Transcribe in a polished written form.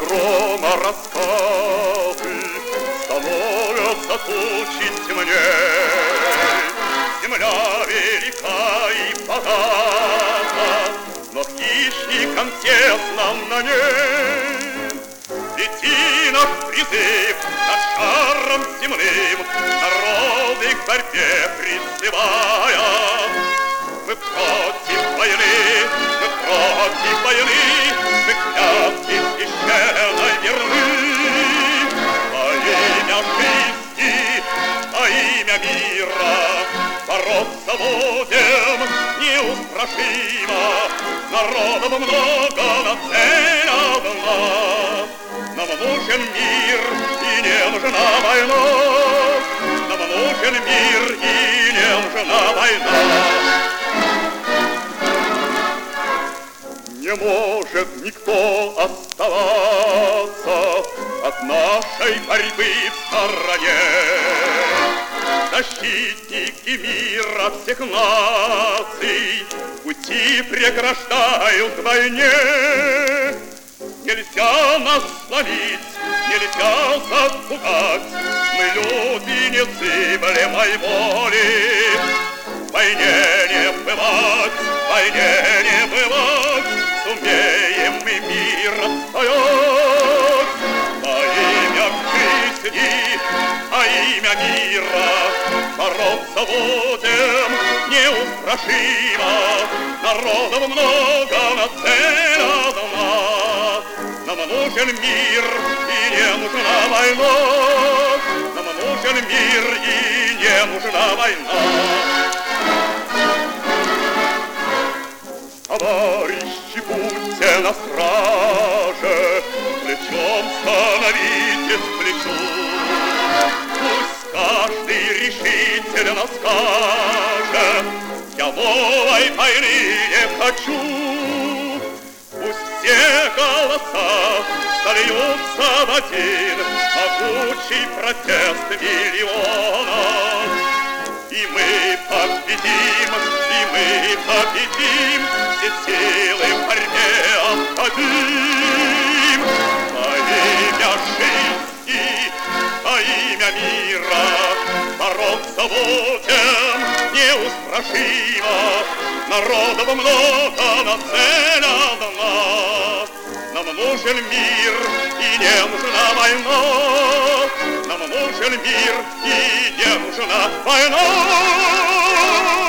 грома раскаты становятся тучи темней. Земля велика и богата, но хищникам тесно на ней. Лети наш призыв над шаром земным, народы к борьбе призывая. Мы против войны, мы против войны, мы клятве священной верны. Во имя жизни, во имя мира бороться будем неустрашимо. Народов много, но цель одна. Нам нужен мир, и не нужна война. Нам нужен мир, и не нужна война. Не может никто оставаться от нашей борьбы в стороне. Защитники мира всех наций пути преграждают войне. Нельзя нас сломить, нельзя запугать, мы люди незыблемой воли. В войне не бывать, в войне не бывать, сумеем мы мир отстоять. Во имя жизни, во имя мира бороться будем неустрашимо. Народов много, но цель одна. Нам нужен мир, и не нужна война. Нам нужен мир, и не нужна война. Товарищи, будьте на страже, плечом становитесь к плечу. Пусть каждый решительно скажет: я новой войны не хочу. Пусть все голоса сольются в один могучий протест миллионов. И мы победим, и мы победим, все силы в борьбе отдадим. Во имя жизни, во имя мира бороться будем неустрашимо. Народов много, но цель одна. Нам нужен мир, и не нужна война. Нам нужен мир, и не нужна война.